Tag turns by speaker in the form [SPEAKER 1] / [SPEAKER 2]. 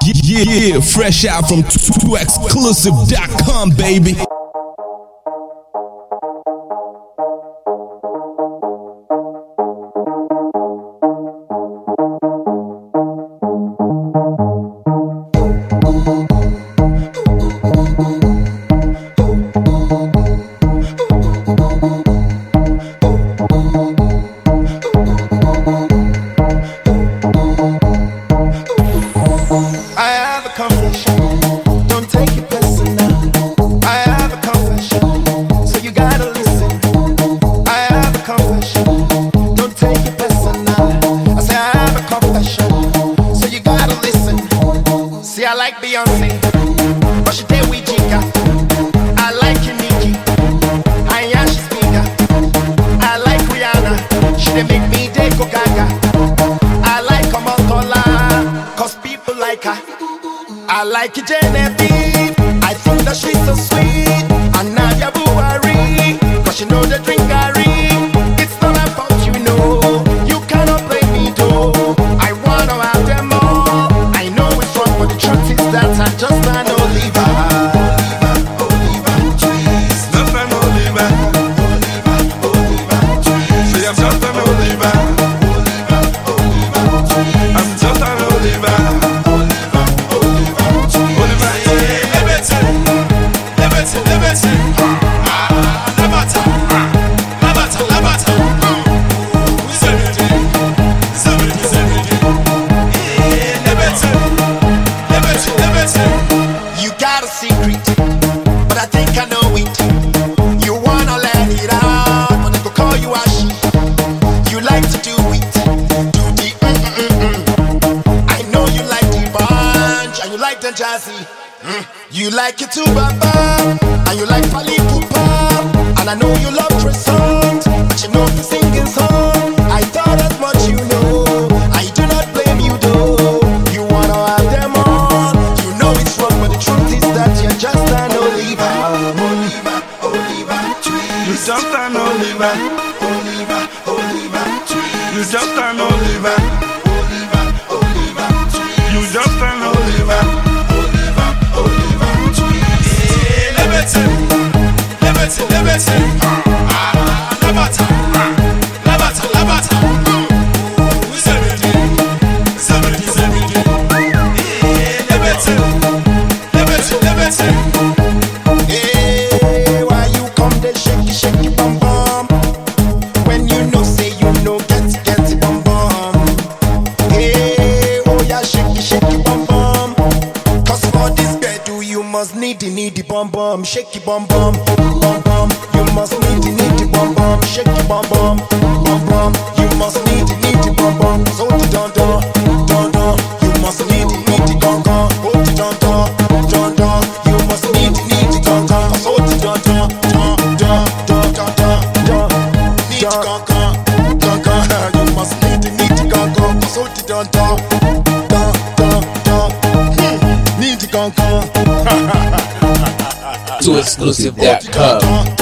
[SPEAKER 1] Yeah, fresh out from 2exclusive.com, baby.
[SPEAKER 2] I like Beyonce, but she did with Jigga. I like Nicki, and yeah, she's bigger. I like Rihanna, she did make me dey go gaga. I like Omotola, cause people like her. I like Genevieve, I think that she's so sweet. And Nadia Buhari, cause she know the drink Gary. It's not about you know, you cannot play me though. I wanna have them all, I know it's wrong, but the truth is that I'm just an Oliver. Oliver, trees. Just an Oliver. See, I'm just an Oliver. I'm just an Oliver. Oliver, yeah. Liberty. Labata. You got a secret, but I think I know it. You wanna let it out, but they go call you a she. You like to do it, do the I know you like the bunch, and you like the jazzy. You like it too, Baba, and you like Fally Ipupa. And I know you love Trey songs, but you know the singing song. I thought as much you know, I do not blame you though. You wanna have them all, you know it's wrong, but the truth is that you're just an Oliver. Oliver, trees. You're just an Oliver. Oliver, trees. You're just an Oliver. Oliver, trees. You're just an Oliver. Oliver, trees. Yeah, liberty. Labata. Hey, why you come there shake it bum bum? When you know say you know get it bum bum. Hey, oh yeah shake it bum bum. Cause for this bedu you must need the bum bum. Shake it bum bum. You must need the bum bum. Shake it bum bum. You must need the bum bum. So the don. You must need the gong gong. Hold the don. You must need the gong gong. So the don. Need the gong gong. You must need the gong gong. So the don. Need the gong gong.
[SPEAKER 1] 2exclusive.com.